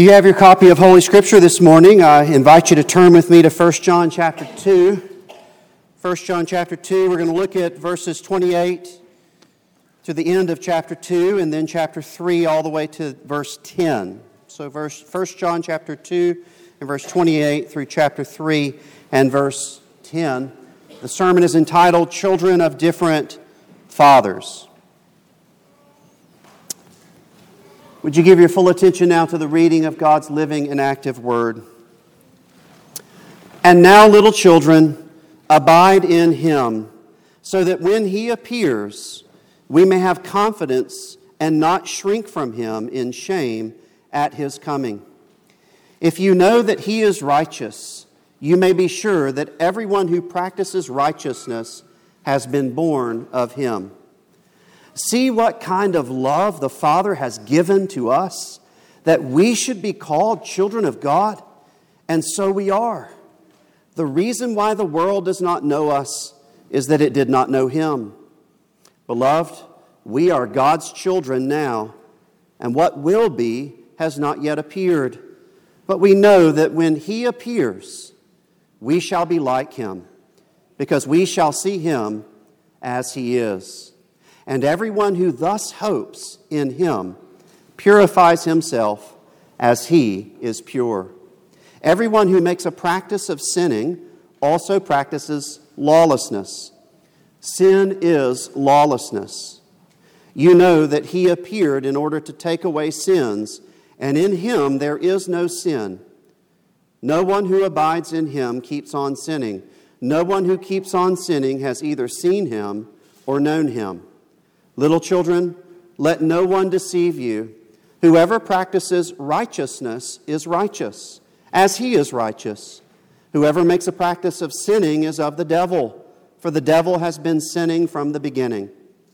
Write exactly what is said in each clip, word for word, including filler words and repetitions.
If you have your copy of Holy Scripture this morning, I invite you to turn with me to First John chapter two. First John chapter two, we're going to look at verses twenty-eight to the end of chapter two, and then chapter three all the way to verse ten. So verse First John chapter two and verse twenty-eight through chapter three and verse ten. The sermon is entitled, Children of Different Fathers. Would you give your full attention now to the reading of God's living and active word? And now, little children, abide in Him, so that when He appears, we may have confidence and not shrink from Him in shame at His coming. If you know that He is righteous, you may be sure that everyone who practices righteousness has been born of Him. See what kind of love the Father has given to us, that we should be called children of God, and so we are. The reason why the world does not know us is that it did not know Him. Beloved, we are God's children now, and what will be has not yet appeared. But we know that when He appears, we shall be like Him, because we shall see Him as He is. And everyone who thus hopes in Him purifies himself as He is pure. Everyone who makes a practice of sinning also practices lawlessness. Sin is lawlessness. You know that He appeared in order to take away sins, and in Him there is no sin. No one who abides in Him keeps on sinning. No one who keeps on sinning has either seen Him or known Him. Little children, let no one deceive you. Whoever practices righteousness is righteous, as He is righteous. Whoever makes a practice of sinning is of the devil, for the devil has been sinning from the beginning.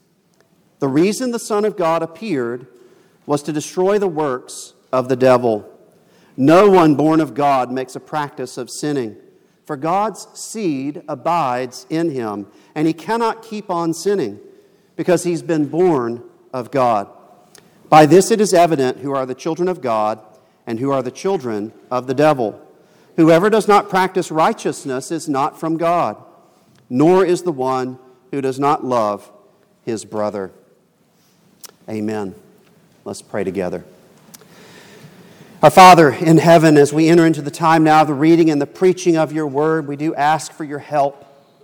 The reason the Son of God appeared was to destroy the works of the devil. No one born of God makes a practice of sinning, for God's seed abides in him, and he cannot keep on sinning, because he's been born of God. By this it is evident who are the children of God and who are the children of the devil. Whoever does not practice righteousness is not from God, nor is the one who does not love his brother. Amen. Let's pray together. Our Father in heaven, as we enter into the time now of the reading and the preaching of your word, we do ask for your help.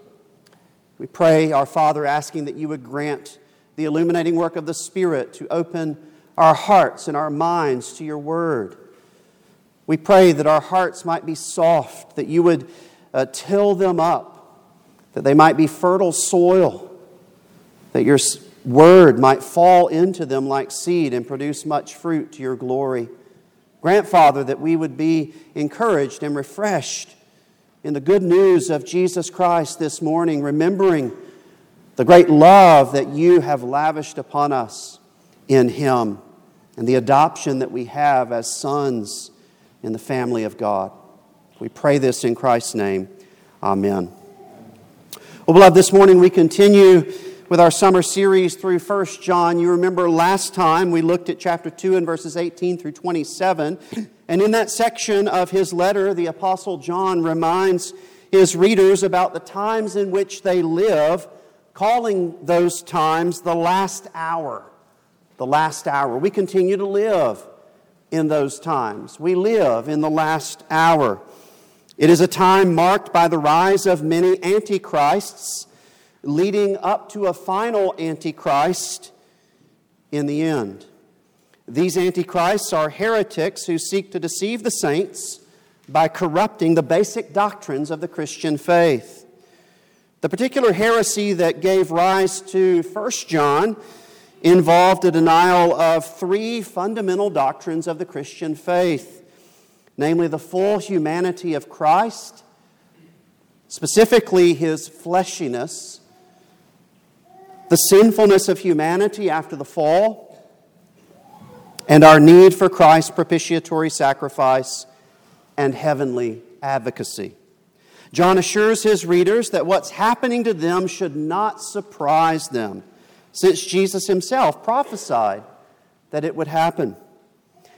We pray, our Father, asking that you would grant the illuminating work of the Spirit to open our hearts and our minds to your word. We pray that our hearts might be soft, that you would uh, till them up, that they might be fertile soil, that your word might fall into them like seed and produce much fruit to your glory. Grant, Father, that we would be encouraged and refreshed in the good news of Jesus Christ this morning, remembering the great love that you have lavished upon us in Him and the adoption that we have as sons in the family of God. We pray this in Christ's name. Amen. Well, beloved, this morning we continue with our summer series through First John. You remember last time we looked at chapter two and verses eighteen through twenty-seven. And in that section of his letter, the Apostle John reminds his readers about the times in which they live, calling those times the last hour. The last hour. We continue to live in those times. We live in the last hour. It is a time marked by the rise of many antichrists, leading up to a final antichrist in the end. These antichrists are heretics who seek to deceive the saints by corrupting the basic doctrines of the Christian faith. The particular heresy that gave rise to First John involved a denial of three fundamental doctrines of the Christian faith, namely the full humanity of Christ, specifically His fleshiness, the sinfulness of humanity after the fall, and our need for Christ's propitiatory sacrifice and heavenly advocacy. John assures his readers that what's happening to them should not surprise them, since Jesus himself prophesied that it would happen.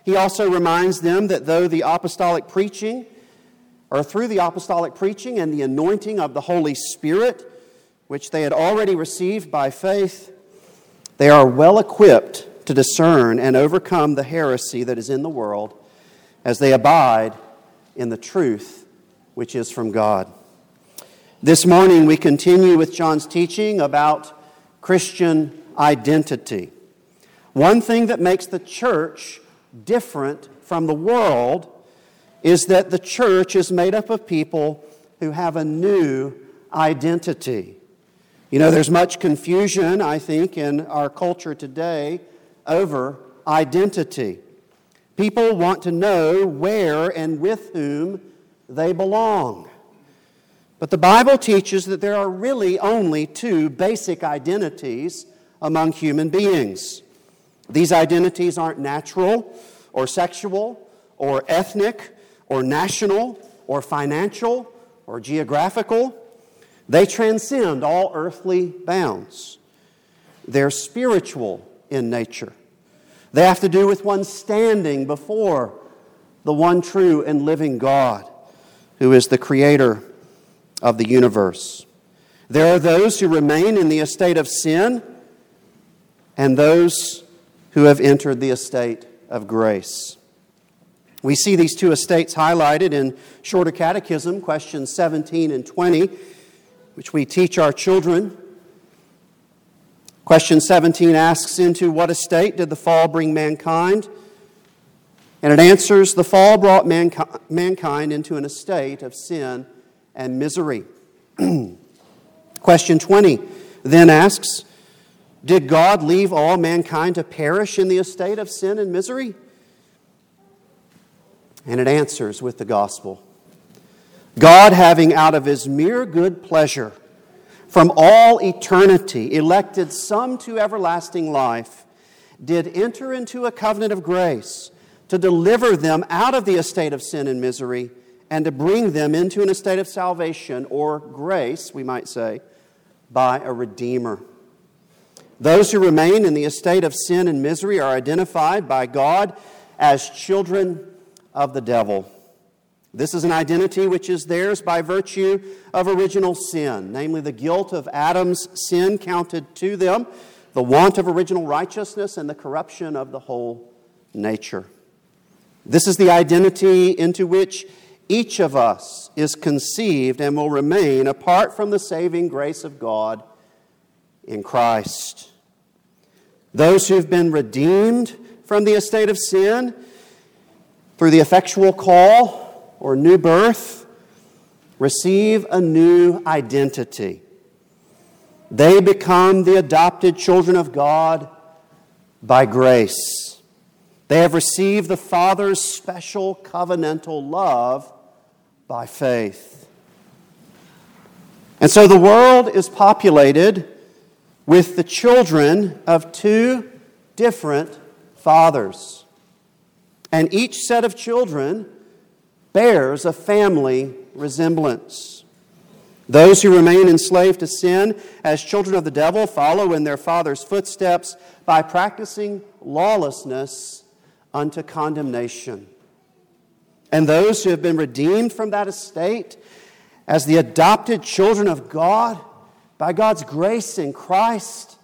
He also reminds them that though the apostolic preaching, or through the apostolic preaching and the anointing of the Holy Spirit, which they had already received by faith, they are well equipped to discern and overcome the heresy that is in the world as they abide in the truth which is from God. This morning we continue with John's teaching about Christian identity. One thing that makes the church different from the world is that the church is made up of people who have a new identity. You know, there's much confusion, I think, in our culture today over identity. People want to know where and with whom they belong. But the Bible teaches that there are really only two basic identities among human beings. These identities aren't natural or sexual or ethnic or national or financial or geographical. They transcend all earthly bounds. They're spiritual in nature. They have to do with one standing before the one true and living God, who is the creator of the universe. There are those who remain in the estate of sin and those who have entered the estate of grace. We see these two estates highlighted in Shorter Catechism, questions seventeen and twenty, which we teach our children. Question seventeen asks, into what estate did the fall bring mankind? And it answers, the fall brought manki- mankind into an estate of sin and misery. Question twenty then asks, did God leave all mankind to perish in the estate of sin and misery? And it answers with the gospel. God, having out of his mere good pleasure from all eternity elected some to everlasting life, did enter into a covenant of grace to deliver them out of the estate of sin and misery and to bring them into an estate of salvation, or grace, we might say, by a Redeemer. Those who remain in the estate of sin and misery are identified by God as children of the devil. This is an identity which is theirs by virtue of original sin, namely the guilt of Adam's sin counted to them, the want of original righteousness, and the corruption of the whole nature. This is the identity into which each of us is conceived and will remain apart from the saving grace of God in Christ. Those who've been redeemed from the estate of sin through the effectual call or new birth receive a new identity. They become the adopted children of God by grace. They have received the Father's special covenantal love by faith. And so the world is populated with the children of two different fathers. And each set of children bears a family resemblance. Those who remain enslaved to sin as children of the devil follow in their father's footsteps by practicing lawlessness unto condemnation. And those who have been redeemed from that estate as the adopted children of God by God's grace in Christ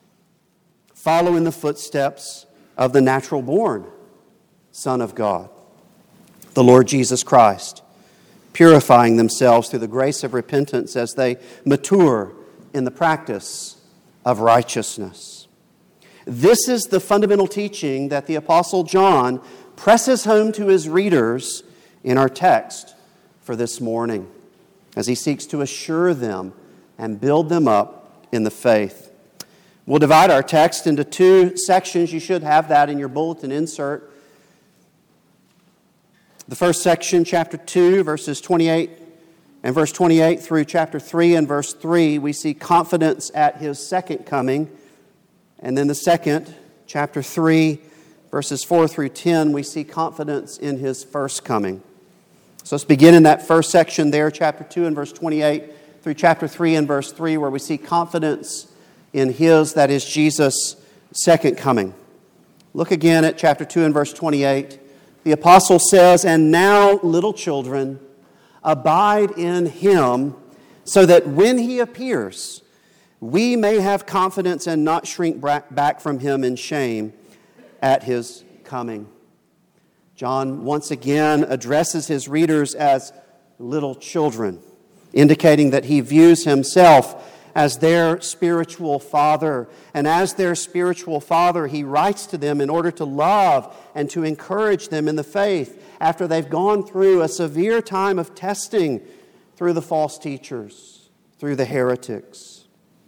follow in the footsteps of the natural-born Son of God, the Lord Jesus Christ, purifying themselves through the grace of repentance as they mature in the practice of righteousness. This is the fundamental teaching that the Apostle John presses home to his readers in our text for this morning, as he seeks to assure them and build them up in the faith. We'll divide our text into two sections. You should have that in your bulletin insert. The first section, chapter two, verses twenty-eight and verse twenty-eight through chapter three and verse three, we see confidence at his second coming. And then the second, chapter three, verses four through ten, we see confidence in his first coming. So let's begin in that first section there, chapter two and verse twenty-eight, through chapter three and verse three, where we see confidence in his, that is Jesus' second coming. Look again at chapter two and verse twenty-eight. The apostle says, "And now, little children, abide in him, so that when he appears, we may have confidence and not shrink back from him in shame at his coming." John once again addresses his readers as little children, indicating that he views himself as their spiritual father. And as their spiritual father, he writes to them in order to love and to encourage them in the faith after they've gone through a severe time of testing through the false teachers, through the heretics.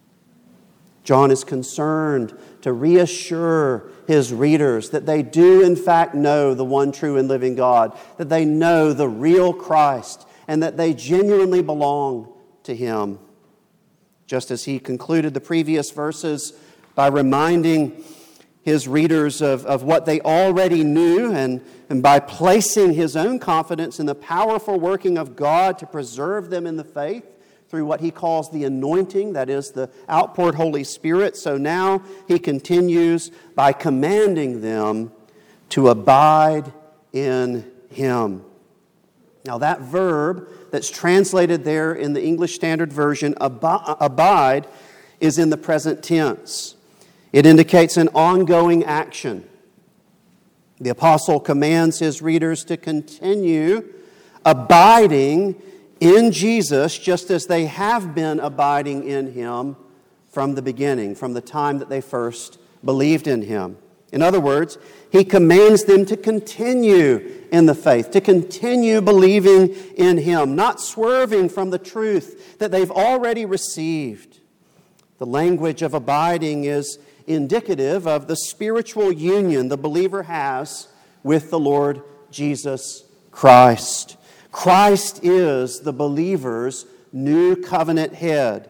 John is concerned to reassure his readers that they do in fact know the one true and living God, that they know the real Christ, and that they genuinely belong to him. Just as he concluded the previous verses by reminding his readers of, of what they already knew, and, and by placing his own confidence in the powerful working of God to preserve them in the faith through what he calls the anointing, that is, the outpoured Holy Spirit. So now he continues by commanding them to abide in him. Now that verb that's translated there in the English Standard Version, abide, is in the present tense. It indicates an ongoing action. The apostle commands his readers to continue abiding in Jesus just as they have been abiding in him from the beginning, from the time that they first believed in him. In other words, he commands them to continue in the faith, to continue believing in him, not swerving from the truth that they've already received. The language of abiding is indicative of the spiritual union the believer has with the Lord Jesus Christ. Christ is the believer's new covenant head.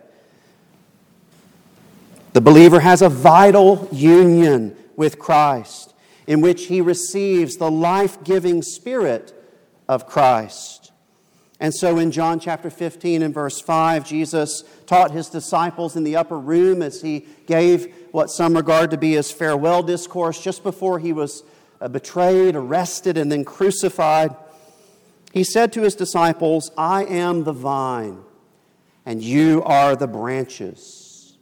The believer has a vital union with Christ, in which he receives the life-giving Spirit of Christ. And so in John chapter fifteen and verse five, Jesus taught his disciples in the upper room as he gave what some regard to be his farewell discourse just before he was betrayed, arrested, and then crucified. He said to his disciples, "I am the vine, and you are the branches.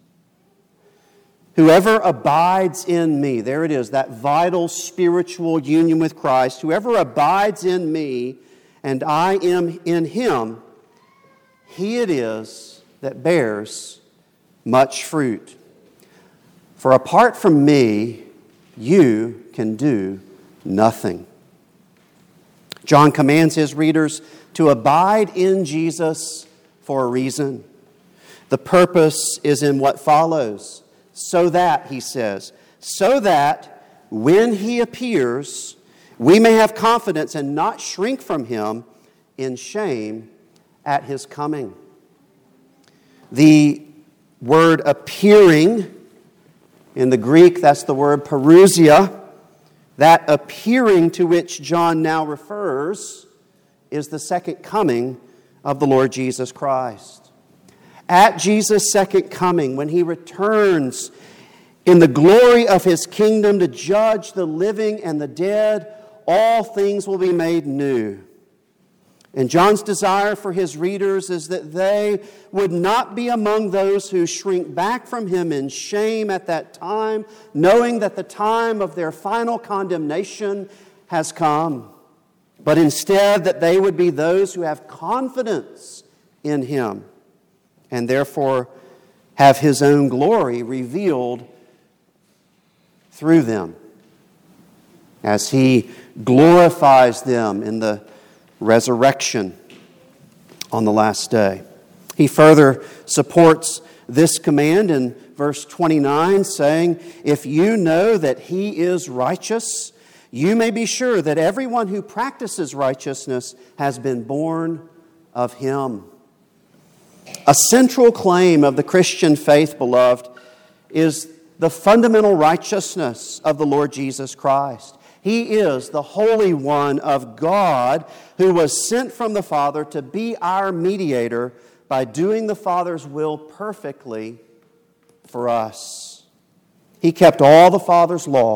Whoever abides in me," there it is, that vital spiritual union with Christ, "whoever abides in me and I am in him, he it is that bears much fruit. For apart from me, you can do nothing." John commands his readers to abide in Jesus for a reason. The purpose is in what follows. So that, he says, so that when he appears, we may have confidence and not shrink from him in shame at his coming. The word appearing, in the Greek, that's the word parousia. That appearing to which John now refers is the second coming of the Lord Jesus Christ. At Jesus' second coming, when he returns in the glory of his kingdom to judge the living and the dead, all things will be made new. And John's desire for his readers is that they would not be among those who shrink back from him in shame at that time, knowing that the time of their final condemnation has come, but instead that they would be those who have confidence in him, and therefore have his own glory revealed through them as he glorifies them in the resurrection on the last day. He further supports this command in verse twenty-nine, saying, "If you know that he is righteous, you may be sure that everyone who practices righteousness has been born of him." A central claim of the Christian faith, beloved, is the fundamental righteousness of the Lord Jesus Christ. He is the Holy One of God who was sent from the Father to be our mediator by doing the Father's will perfectly for us. He kept all the Father's law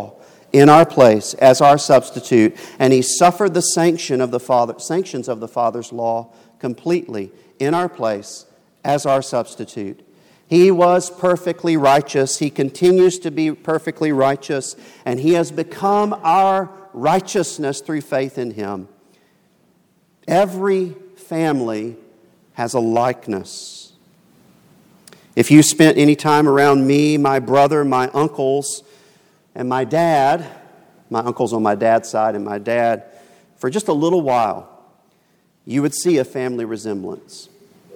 in our place as our substitute, and he suffered the sanction of the Father, sanctions of the Father's law completely in our place as our substitute. He was perfectly righteous. He continues to be perfectly righteous, and he has become our righteousness through faith in him. Every family has a likeness. If you spent any time around me, my brother, my uncles, and my dad, my uncles on my dad's side and my dad, for just a little while, you would see a family resemblance.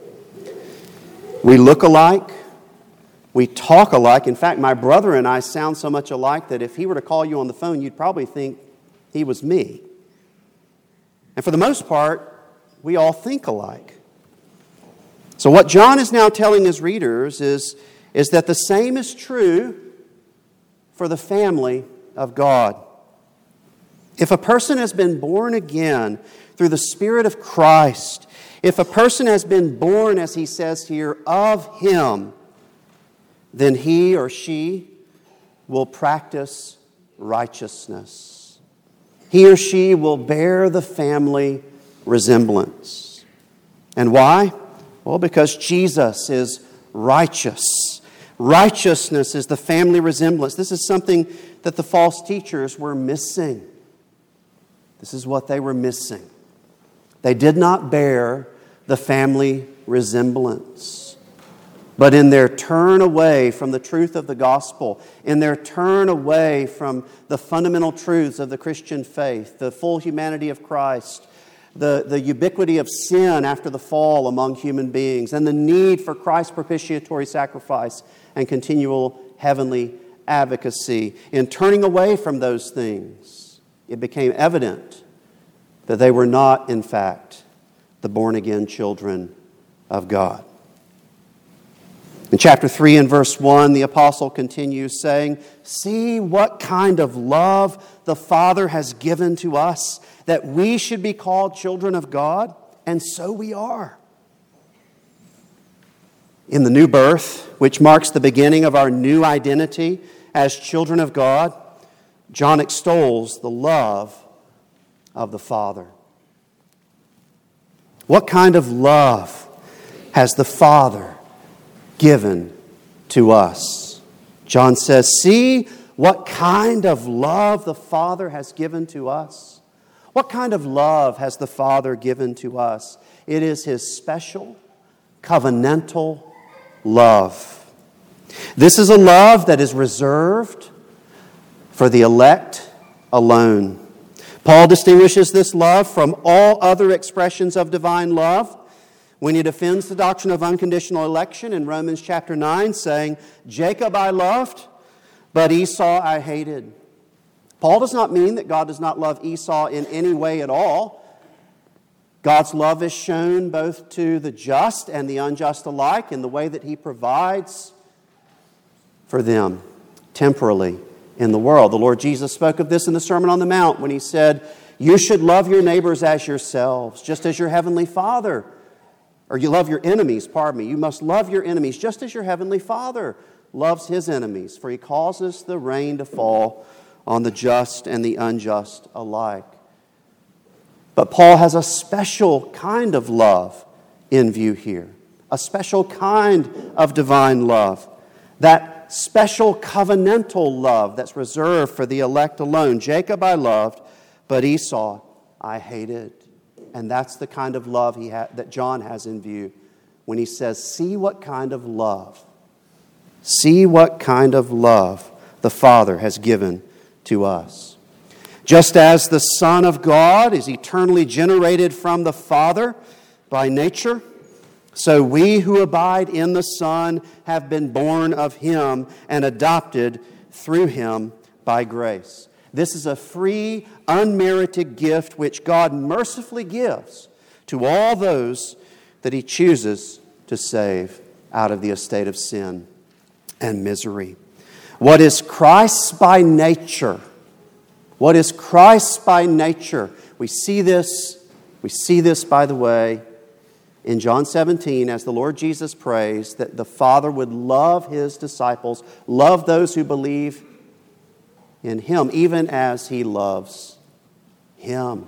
We look alike. We talk alike. In fact, my brother and I sound so much alike that if he were to call you on the phone, you'd probably think he was me. And for the most part, we all think alike. So what John is now telling his readers is, is that the same is true for the family of God. If a person has been born again through the Spirit of Christ, if a person has been born, as he says here, of Him, then he or she will practice righteousness. He or she will bear the family resemblance. And why? Well, because Jesus is righteous. Righteousness is the family resemblance. This is something that the false teachers were missing. This is what they were missing. They did not bear the family resemblance. But in their turn away from the truth of the gospel, in their turn away from the fundamental truths of the Christian faith, the full humanity of Christ, the, the ubiquity of sin after the fall among human beings, and the need for Christ's propitiatory sacrifice and continual heavenly advocacy, in turning away from those things, it became evident that they were not, in fact, the born-again children of God. In chapter three and verse one, the apostle continues saying, "See what kind of love the Father has given to us, that we should be called children of God, and so we are." In the new birth, which marks the beginning of our new identity as children of God, John extols the love of the Father. What kind of love has the Father given to us? John says, "See what kind of love the Father has given to us." What kind of love has the Father given to us? It is His special, covenantal love. This is a love that is reserved for the elect alone. Paul distinguishes this love from all other expressions of divine love when he defends the doctrine of unconditional election in Romans chapter nine, saying, "Jacob I loved, but Esau I hated." Paul does not mean that God does not love Esau in any way at all. God's love is shown both to the just and the unjust alike in the way that He provides for them temporally in the world. The Lord Jesus spoke of this in the Sermon on the Mount when He said, "You should love your neighbors as yourselves, just as your heavenly Father," or you love your enemies, pardon me. "You must love your enemies just as your heavenly Father loves His enemies, for He causes the rain to fall on the just and the unjust alike." But Paul has a special kind of love in view here, a special kind of divine love, that special covenantal love that's reserved for the elect alone. "Jacob I loved, but Esau I hated." And that's the kind of love he ha- that John has in view when he says, "See what kind of love, see what kind of love the Father has given to us." Just as the Son of God is eternally generated from the Father by nature, so we who abide in the Son have been born of Him and adopted through Him by grace. This is a free, unmerited gift which God mercifully gives to all those that He chooses to save out of the estate of sin and misery. What is Christ's by nature? What is Christ's by nature? We see this, we see this, by the way, in John seventeen, as the Lord Jesus prays that the Father would love His disciples, love those who believe in Him, even as He loves Him.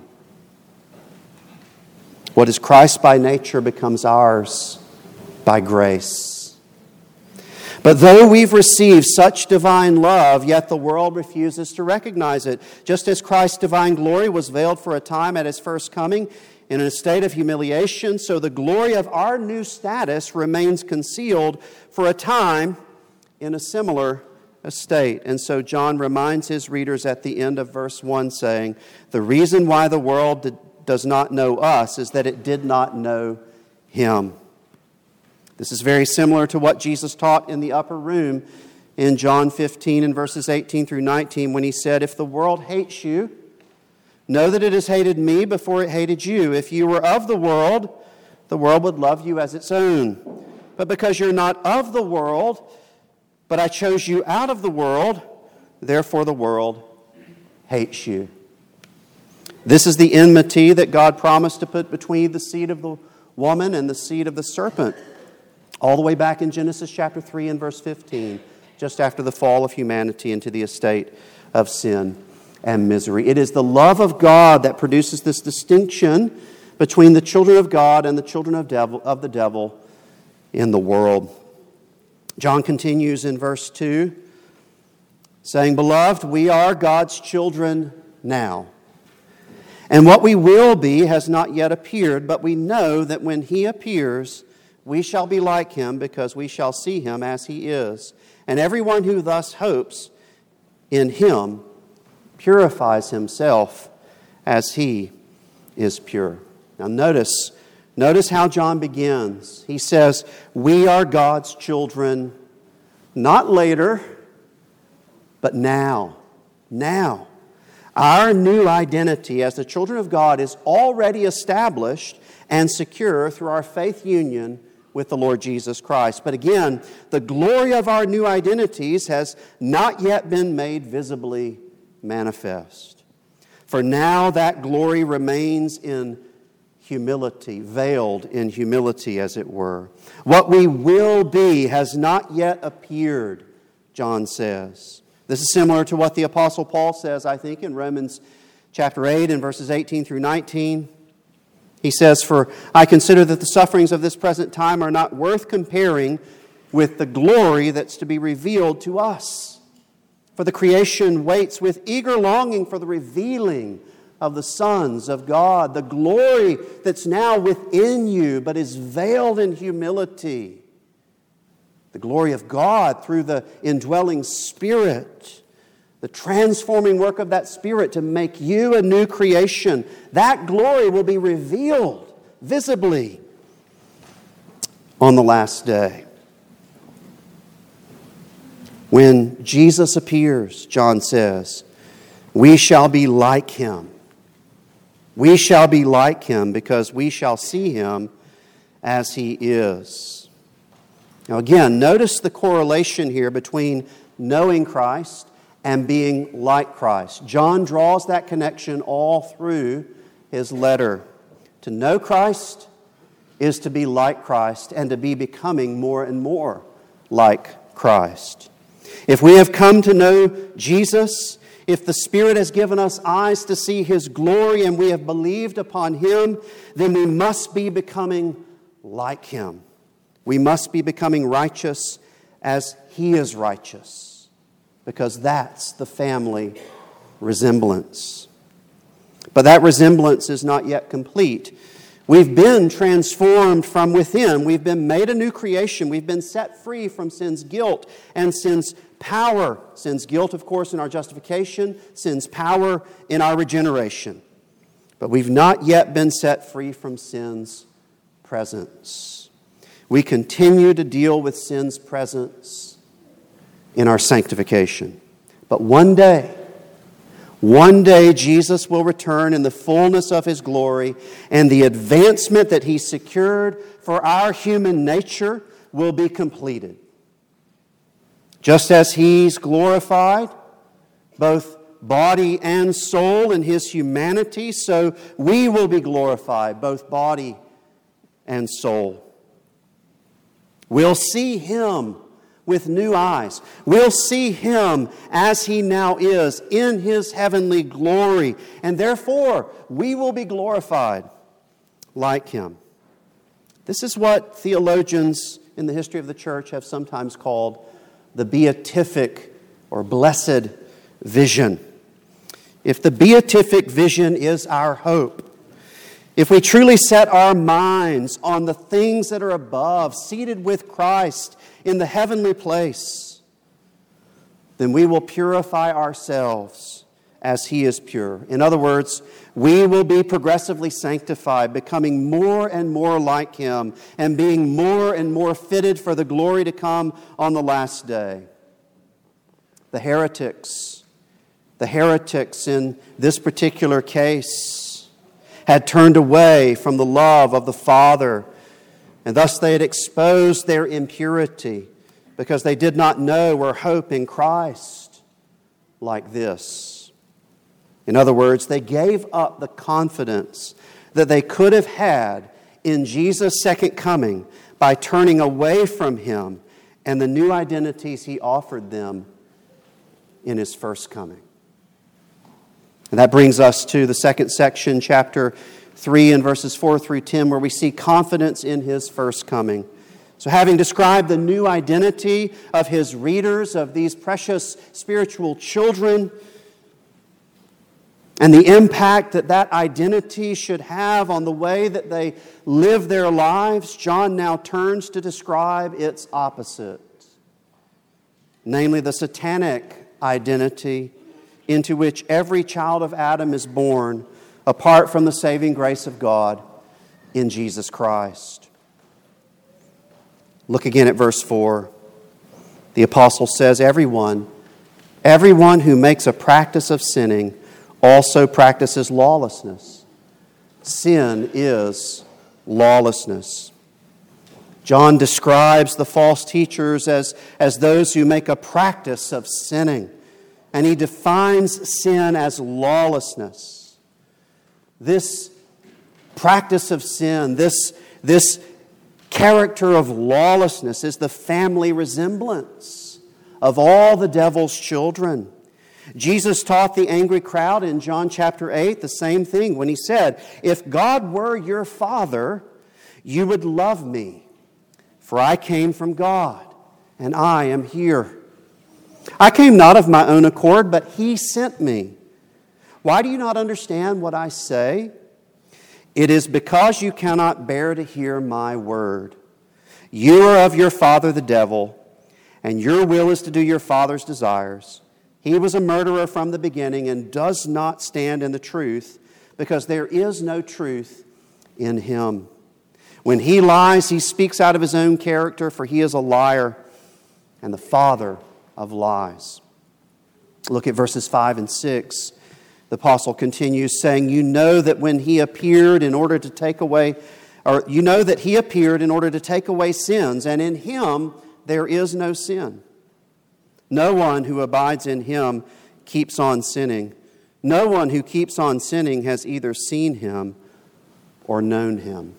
What is Christ by nature becomes ours by grace. But though we've received such divine love, yet the world refuses to recognize it. Just as Christ's divine glory was veiled for a time at His first coming in a state of humiliation, so the glory of our new status remains concealed for a time in a similar estate. And so John reminds his readers at the end of verse one, saying, the reason why the world did, does not know us is that it did not know Him. This is very similar to what Jesus taught in the upper room in John fifteen and verses eighteen through nineteen, when He said, if the world hates you, know that it has hated me before it hated you. If you were of the world, the world would love you as its own. But because you're not of the world, but I chose you out of the world, therefore the world hates you. This is the enmity that God promised to put between the seed of the woman and the seed of the serpent, all the way back in Genesis chapter three and verse fifteen, just after the fall of humanity into the estate of sin and misery. It is the love of God that produces this distinction between the children of God and the children of, devil, of the devil in the world. John continues in verse two, saying, beloved, we are God's children now. And what we will be has not yet appeared, but we know that when He appears, we shall be like Him, because we shall see Him as He is. And everyone who thus hopes in Him purifies himself as He is pure. Now notice, notice how John begins. He says, we are God's children, not later, but now. Now. Our new identity as the children of God is already established and secure through our faith union with the Lord Jesus Christ. But again, the glory of our new identities has not yet been made visibly manifest. For now that glory remains in humility, veiled in humility, as it were. What we will be has not yet appeared, John says. This is similar to what the Apostle Paul says, I think, in Romans chapter eight and verses eighteen through nineteen. He says, for I consider that the sufferings of this present time are not worth comparing with the glory that's to be revealed to us. For the creation waits with eager longing for the revealing of the sons of God, the glory that's now within you, but is veiled in humility. The glory of God through the indwelling Spirit, the transforming work of that Spirit to make you a new creation. That glory will be revealed visibly on the last day. When Jesus appears, John says, we shall be like Him. We shall be like Him because we shall see Him as He is. Now again, notice the correlation here between knowing Christ and being like Christ. John draws that connection all through his letter. To know Christ is to be like Christ and to be becoming more and more like Christ. If we have come to know Jesus, if the Spirit has given us eyes to see His glory and we have believed upon Him, then we must be becoming like Him. We must be becoming righteous as He is righteous, because that's the family resemblance. But that resemblance is not yet complete. We've been transformed from within. We've been made a new creation. We've been set free from sin's guilt and sin's power. Sin's guilt, of course, in our justification, sin's power in our regeneration. But we've not yet been set free from sin's presence. We continue to deal with sin's presence in our sanctification. But one day, one day Jesus will return in the fullness of His glory, and the advancement that He secured for our human nature will be completed. Just as He's glorified, both body and soul in His humanity, so we will be glorified, both body and soul. We'll see Him with new eyes. We'll see him as he now is in his heavenly glory, and therefore we will be glorified like him. This is what theologians in the history of the church have sometimes called the beatific or blessed vision. If the beatific vision is our hope, if we truly set our minds on the things that are above, seated with Christ in the heavenly place, then we will purify ourselves as he is pure. In other words, we will be progressively sanctified, becoming more and more like him and being more and more fitted for the glory to come on the last day. The heretics, the heretics in this particular case had turned away from the love of the Father, and thus they had exposed their impurity because they did not know or hope in Christ like this. In other words, they gave up the confidence that they could have had in Jesus' second coming by turning away from him and the new identities he offered them in his first coming. And that brings us to the second section, chapter three and verses four through ten, where we see confidence in his first coming. So having described the new identity of his readers, of these precious spiritual children, and the impact that that identity should have on the way that they live their lives, John now turns to describe its opposite, namely the satanic identity into which every child of Adam is born apart from the saving grace of God in Jesus Christ. Look again at verse four. The apostle says, Everyone, everyone who makes a practice of sinning also practices lawlessness. Sin is lawlessness. John describes the false teachers as, as those who make a practice of sinning. And he defines sin as lawlessness. This practice of sin, this, this character of lawlessness is the family resemblance of all the devil's children. Jesus taught the angry crowd in John chapter eight the same thing when he said, If God were your Father, you would love me, for I came from God, and I am here. I came not of my own accord, but he sent me. Why do you not understand what I say? It is because you cannot bear to hear my word. You are of your father the devil, and your will is to do your father's desires. He was a murderer from the beginning and does not stand in the truth, because there is no truth in him. When he lies, he speaks out of his own character, for he is a liar and the father of lies. Look at verses five and six. The apostle continues saying, You know that when he appeared in order to take away, or you know that he appeared in order to take away sins, and in him there is no sin. No one who abides in him keeps on sinning. No one who keeps on sinning has either seen him or known him.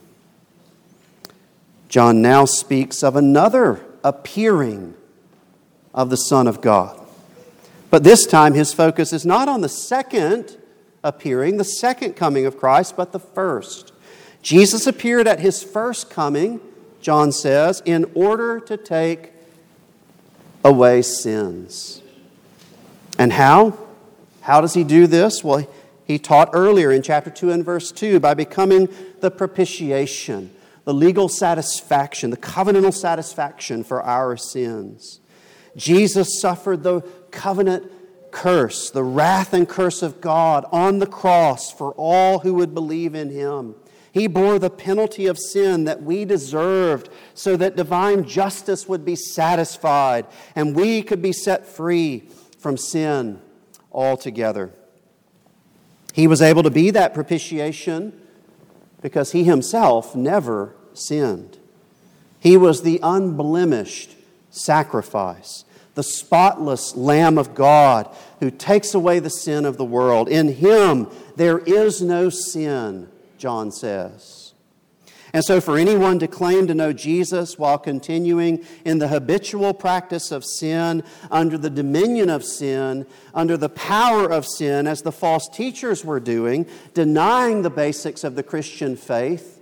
John now speaks of another appearing of the Son of God. But this time his focus is not on the second appearing, the second coming of Christ, but the first. Jesus appeared at his first coming, John says, in order to take away sins. And how? How does he do this? Well, he taught earlier in chapter two and verse two by becoming the propitiation, the legal satisfaction, the covenantal satisfaction for our sins. Jesus suffered the covenant curse, the wrath and curse of God on the cross for all who would believe in him. He bore the penalty of sin that we deserved so that divine justice would be satisfied and we could be set free from sin altogether. He was able to be that propitiation because he himself never sinned. He was the unblemished sacrifice, the spotless Lamb of God who takes away the sin of the world. In him there is no sin, John says. And so for anyone to claim to know Jesus while continuing in the habitual practice of sin, under the dominion of sin, under the power of sin, as the false teachers were doing, denying the basics of the Christian faith,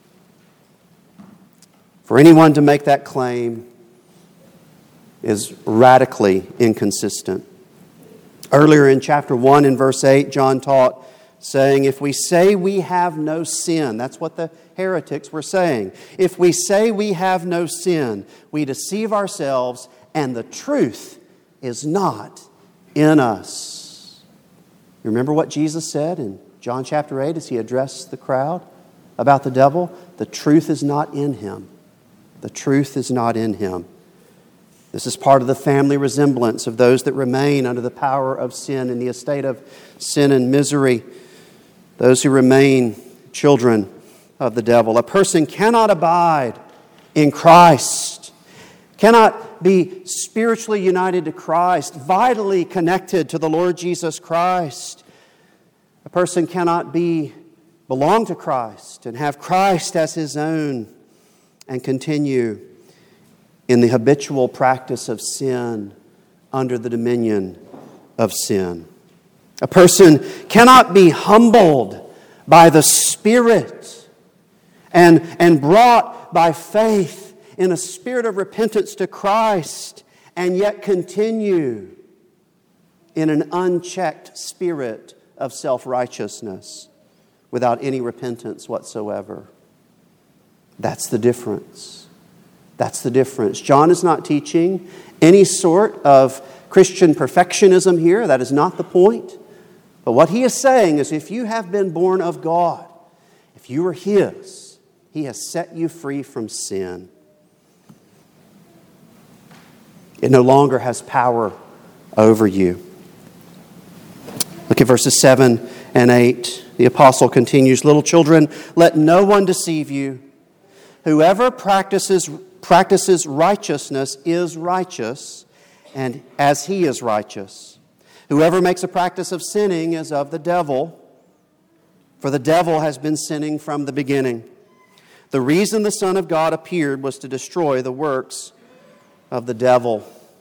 for anyone to make that claim is radically inconsistent. Earlier in chapter one in verse eight, John taught, saying, if we say we have no sin, that's what the heretics were saying. If we say we have no sin, we deceive ourselves and the truth is not in us. You remember what Jesus said in John chapter eight as he addressed the crowd about the devil? The truth is not in him. The truth is not in him. This is part of the family resemblance of those that remain under the power of sin in the estate of sin and misery. Those who remain children of the devil. A person cannot abide in Christ, cannot be spiritually united to Christ, vitally connected to the Lord Jesus Christ. A person cannot be belong to Christ and have Christ as his own and continue in the habitual practice of sin under the dominion of sin. A person cannot be humbled by the Spirit and, and brought by faith in a spirit of repentance to Christ and yet continue in an unchecked spirit of self-righteousness without any repentance whatsoever. That's the difference. That's the difference. John is not teaching any sort of Christian perfectionism here. That is not the point. But what he is saying is if you have been born of God, if you are His, He has set you free from sin. It no longer has power over you. Look at verses seven and eight. The apostle continues, little children, let no one deceive you. Whoever practices practices righteousness is righteous, and as he is righteous. Whoever makes a practice of sinning is of the devil, for the devil has been sinning from the beginning. The reason the Son of God appeared was to destroy the works of the devil.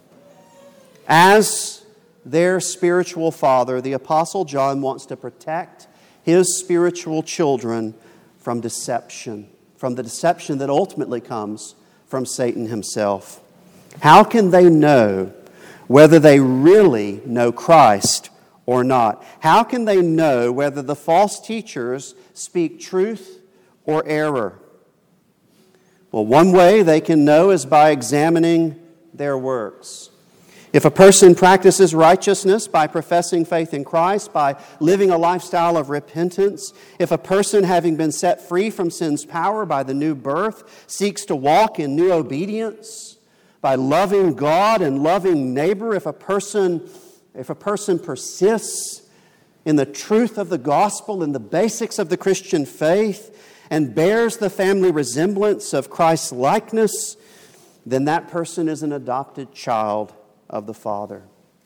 As their spiritual father, the Apostle John wants to protect his spiritual children from deception, from the deception that ultimately comes from Satan himself. How can they know whether they really know Christ or not? How can they know whether the false teachers speak truth or error? Well, one way they can know is by examining their works. If a person practices righteousness by professing faith in Christ, by living a lifestyle of repentance, if a person, having been set free from sin's power by the new birth, seeks to walk in new obedience, by loving God and loving neighbor, if a person, if a person persists in the truth of the gospel and the basics of the Christian faith and bears the family resemblance of Christ's likeness, then that person is an adopted child of the Father.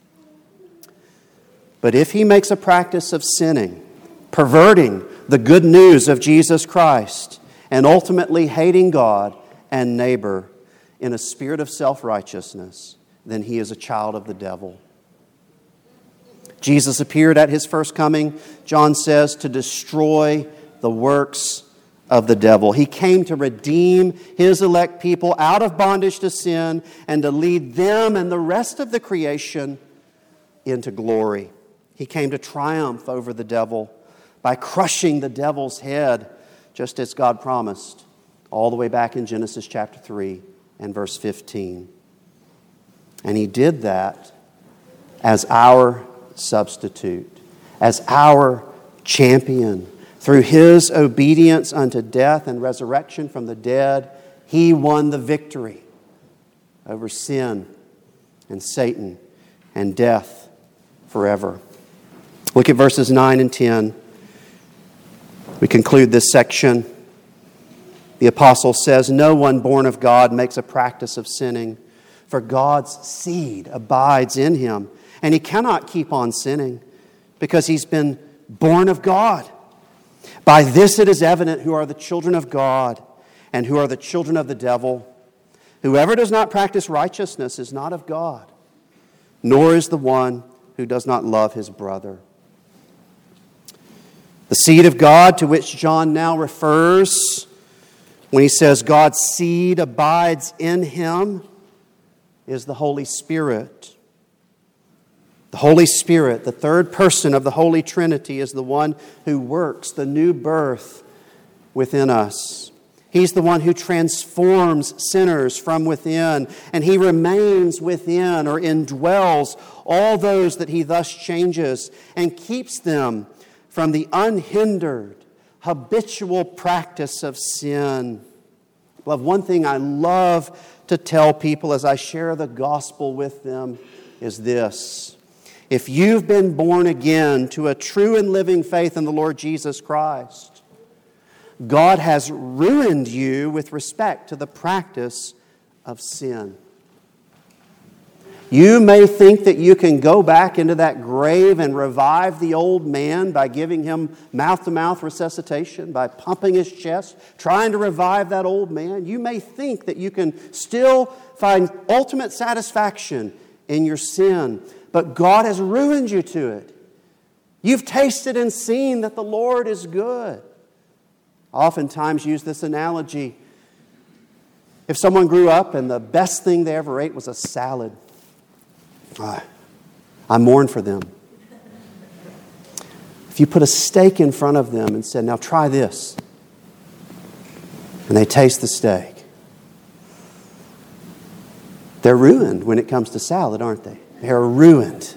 But if he makes a practice of sinning, perverting the good news of Jesus Christ, and ultimately hating God and neighbor in a spirit of self-righteousness, then he is a child of the devil. Jesus appeared at his first coming, John says, to destroy the works of the devil. He came to redeem his elect people out of bondage to sin and to lead them and the rest of the creation into glory. He came to triumph over the devil by crushing the devil's head, just as God promised, all the way back in Genesis chapter three and verse fifteen. And he did that as our substitute, as our champion. Through his obedience unto death and resurrection from the dead, he won the victory over sin and Satan and death forever. Look at verses nine and ten. We conclude this section. The apostle says, no one born of God makes a practice of sinning, for God's seed abides in him, and he cannot keep on sinning because he's been born of God. By this it is evident who are the children of God and who are the children of the devil. Whoever does not practice righteousness is not of God, nor is the one who does not love his brother. The seed of God to which John now refers when he says God's seed abides in him is the Holy Spirit. The Holy Spirit, the third person of the Holy Trinity, is the one who works the new birth within us. He's the one who transforms sinners from within, and He remains within or indwells all those that He thus changes and keeps them from the unhindered, habitual practice of sin. Well, one thing I love to tell people as I share the gospel with them is this. If you've been born again to a true and living faith in the Lord Jesus Christ, God has ruined you with respect to the practice of sin. You may think that you can go back into that grave and revive the old man by giving him mouth-to-mouth resuscitation, by pumping his chest, trying to revive that old man. You may think that you can still find ultimate satisfaction in your sin, but God has ruined you to it. You've tasted and seen that the Lord is good. I oftentimes use this analogy. If someone grew up and the best thing they ever ate was a salad, I, I mourn for them. If you put a steak in front of them and said, now try this, and they taste the steak, they're ruined when it comes to salad, aren't they? They're ruined.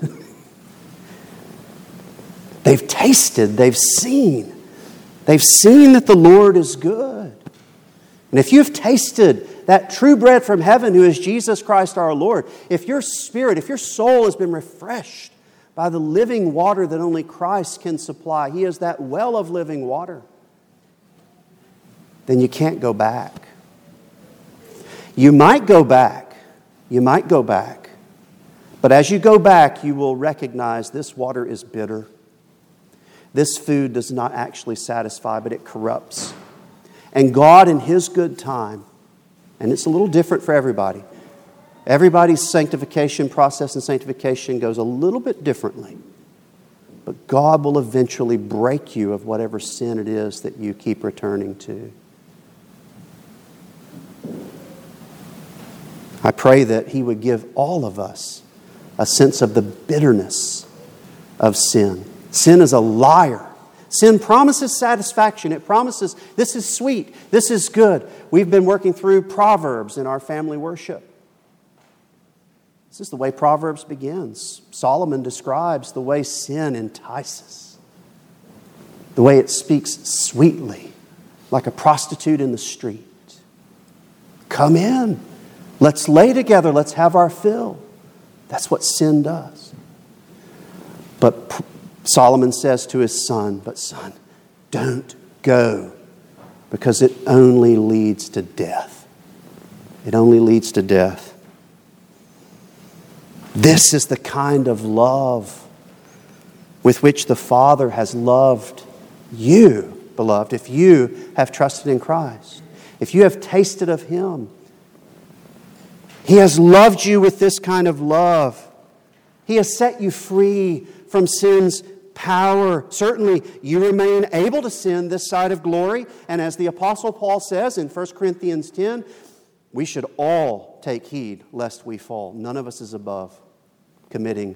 They've tasted, they've seen. They've seen that the Lord is good. And if you've tasted that true bread from heaven who is Jesus Christ our Lord, if your spirit, if your soul has been refreshed by the living water that only Christ can supply, He is that well of living water, then you can't go back. You might go back. You might go back. But as you go back, you will recognize this water is bitter. This food does not actually satisfy, but it corrupts. And God, in His good time, and it's a little different for everybody. Everybody's sanctification process and sanctification goes a little bit differently. But God will eventually break you of whatever sin it is that you keep returning to. I pray that He would give all of us a sense of the bitterness of sin. Sin is a liar. Sin promises satisfaction. It promises this is sweet, this is good. We've been working through Proverbs in our family worship. This is the way Proverbs begins. Solomon describes the way sin entices, the way it speaks sweetly, like a prostitute in the street. Come in, let's lay together, let's have our fill. That's what sin does. But Solomon says to his son, but son, don't go, because it only leads to death. It only leads to death. This is the kind of love with which the Father has loved you, beloved, if you have trusted in Christ. If you have tasted of Him. He has loved you with this kind of love. He has set you free from sin's power. Certainly, you remain able to sin this side of glory. And as the Apostle Paul says in First Corinthians ten, we should all take heed lest we fall. None of us is above committing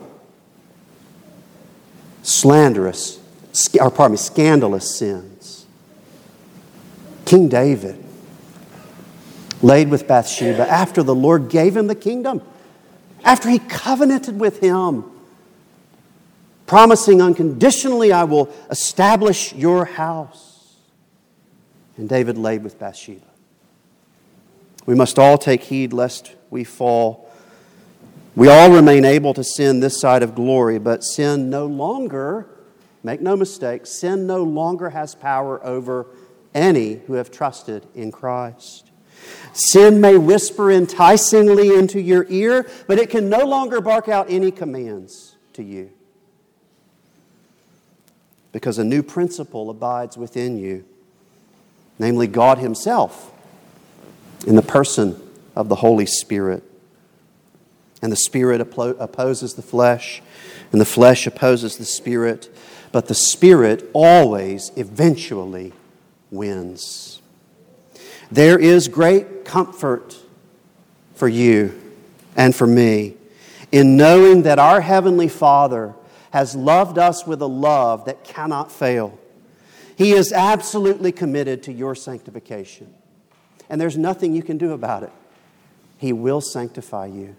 slanderous, or pardon me, scandalous sins. King David laid with Bathsheba after the Lord gave him the kingdom, after He covenanted with him, promising unconditionally, I will establish your house. And David laid with Bathsheba. We must all take heed lest we fall. We all remain able to sin this side of glory, but sin no longer, make no mistake, sin no longer has power over any who have trusted in Christ. Sin may whisper enticingly into your ear, but it can no longer bark out any commands to you, because a new principle abides within you. namely God Himself, in the person of the Holy Spirit. And the Spirit opposes the flesh, and the flesh opposes the Spirit, but the Spirit always, eventually, wins. There is great comfort for you and for me in knowing that our Heavenly Father has loved us with a love that cannot fail. He is absolutely committed to your sanctification. And there's nothing you can do about it. He will sanctify you.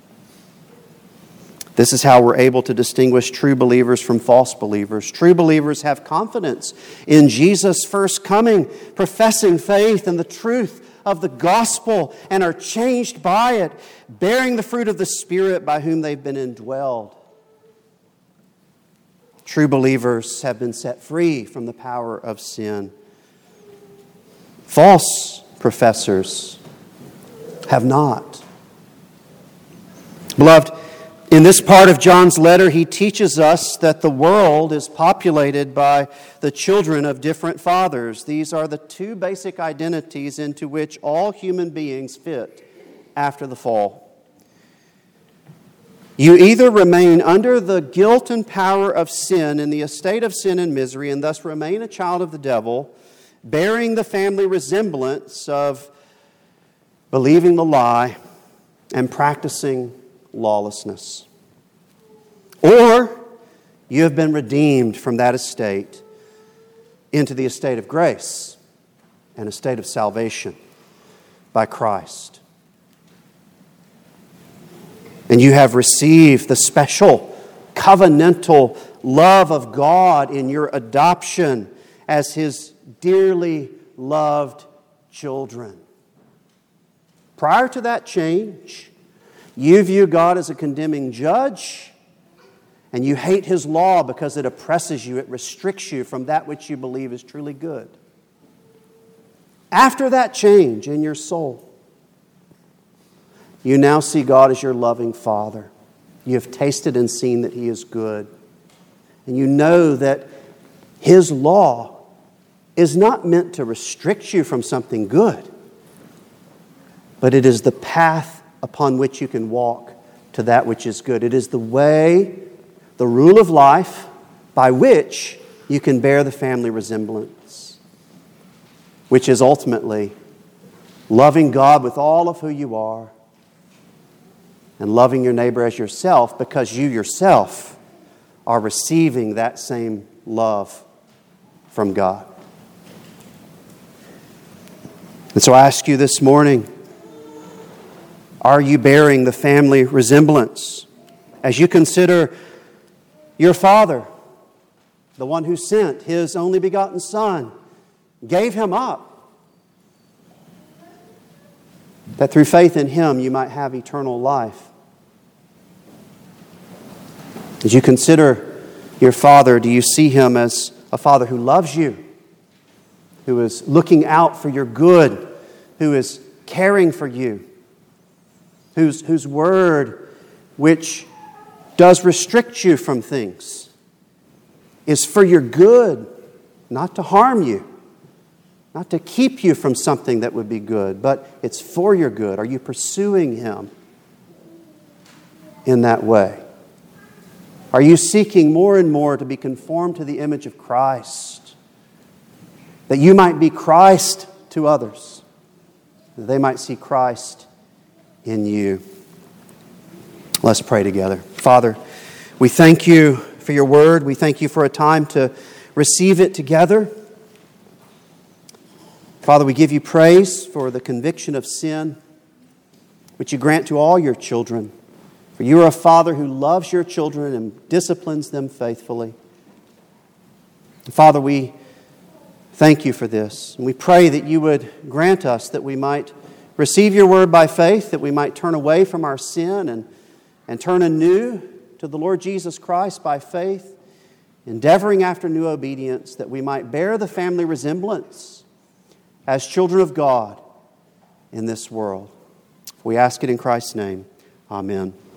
This is how we're able to distinguish true believers from false believers. True believers have confidence in Jesus' first coming, professing faith in the truth of the gospel, and are changed by it, bearing the fruit of the Spirit by whom they've been indwelled. True believers have been set free from the power of sin. False professors have not. Beloved, in this part of John's letter, he teaches us that the world is populated by the children of different fathers. These are the two basic identities into which all human beings fit after the fall. You either remain under the guilt and power of sin in the estate of sin and misery, and thus remain a child of the devil, bearing the family resemblance of believing the lie and practicing lawlessness. Or you have been redeemed from that estate into the estate of grace and estate of salvation by Christ. And you have received the special covenantal love of God in your adoption as His dearly loved children. Prior to that change, you view God as a condemning judge, and you hate His law because it oppresses you, it restricts you from that which you believe is truly good. After that change in your soul, you now see God as your loving Father. You have tasted and seen that He is good. And you know that His law is not meant to restrict you from something good, but it is the path upon which you can walk to that which is good. It is the way, the rule of life by which you can bear the family resemblance, which is ultimately loving God with all of who you are and loving your neighbor as yourself, because you yourself are receiving that same love from God. And so I ask you this morning, are you bearing the family resemblance? As you consider your Father, the one who sent His only begotten Son, gave Him up, that through faith in Him you might have eternal life. As you consider your Father, do you see Him as a Father who loves you, who is looking out for your good, who is caring for you, whose, whose word, which does restrict you from things, is for your good, not to harm you, not to keep you from something that would be good, but it's for your good? Are you pursuing Him in that way? Are you seeking more and more to be conformed to the image of Christ, that you might be Christ to others, that they might see Christ in you? Let's pray together. Father, we thank You for Your word. We thank You for a time to receive it together. Father, we give You praise for the conviction of sin, which You grant to all Your children. For You are a Father who loves Your children and disciplines them faithfully. Father, we thank You for this. And we pray that You would grant us that we might receive Your word by faith, that we might turn away from our sin and, and turn anew to the Lord Jesus Christ by faith, endeavoring after new obedience, that we might bear the family resemblance as children of God in this world. We ask it in Christ's name. Amen.